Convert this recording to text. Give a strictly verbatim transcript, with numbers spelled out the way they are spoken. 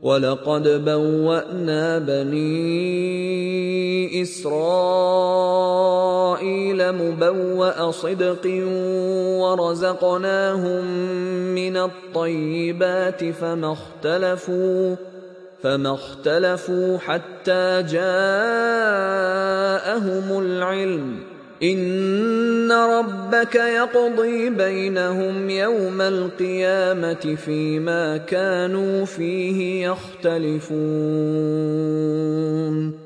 وَلَقَدْ بَوَّأْنَا بَنِي إِسْرَائِيلَ مُبَوَّأَ صِدْقٍ وَرَزَقْنَاهُم مِّنَ الطَّيِّبَاتِ فَمَا اخْتَلَفُوا فَمَا اخْتَلَفُوا حَتَّىٰ جَاءَهُمُ الْعِلْمُ ۚ إِنَّ رَبَّكَ يَقْضِي بَيْنَهُمْ يَوْمَ الْقِيَامَةِ فِيمَا كَانُوا فِيهِ يَخْتَلِفُونَ